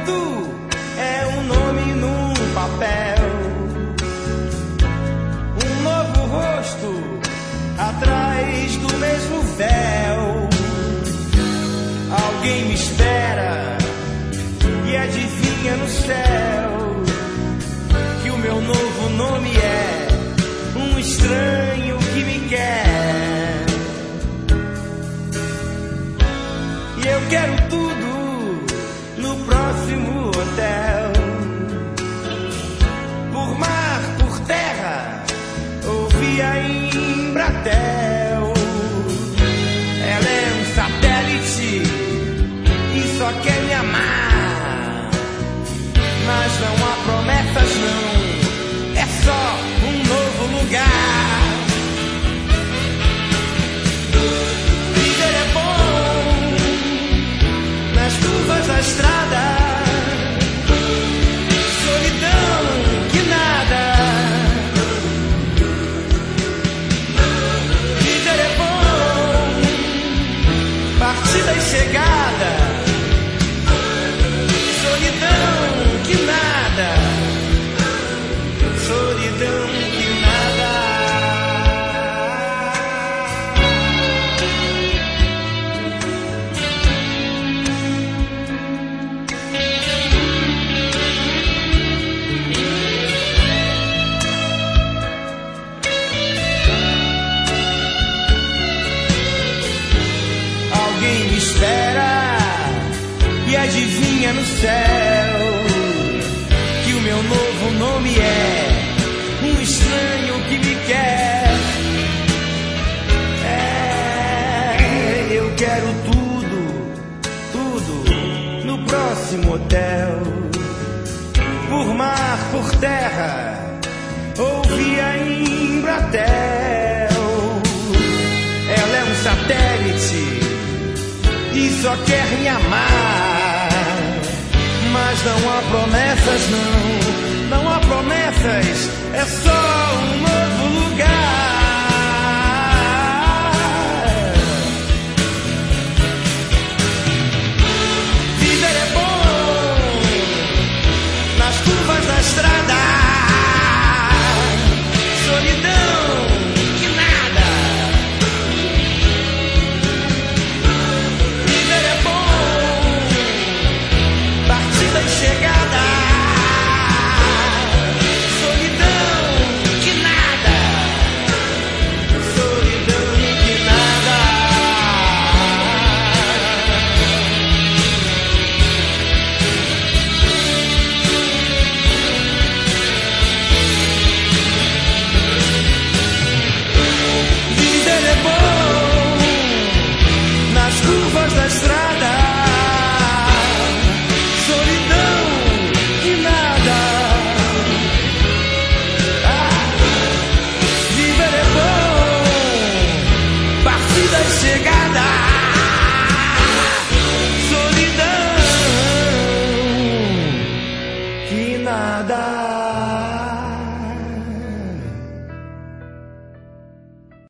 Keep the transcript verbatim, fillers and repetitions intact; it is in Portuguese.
tu é um nome num papel, um novo rosto atrás do mesmo véu. Alguém me espera e adivinha no céu que o meu novo nome é um estranho que me quer. E eu quero tudo no próximo hotel, por mar, por terra ou via Embratel. Ela é um satélite e só quer me amar, mas não há promessas não, é só um novo lugar. Viver é bom nas curvas da estrada, solidão que nada. Viver é bom, partida e chegada, solidão que nada, solidão que nada. Alguém me espera e adivinha no céu que o meu novo nome é um estranho que me quer. É, eu quero tudo, tudo no próximo hotel, por mar, por terra ou via Embratel. Ela é um satélite e só quer me amar, mas não há promessas não, não há promessas, é só um novo lugar. Viver é bom nas curvas da estrada, solidão que nada. Viver é bom, partida e chegada, solidão que nada, solidão que nada. Viver é bom nas curvas da estrada,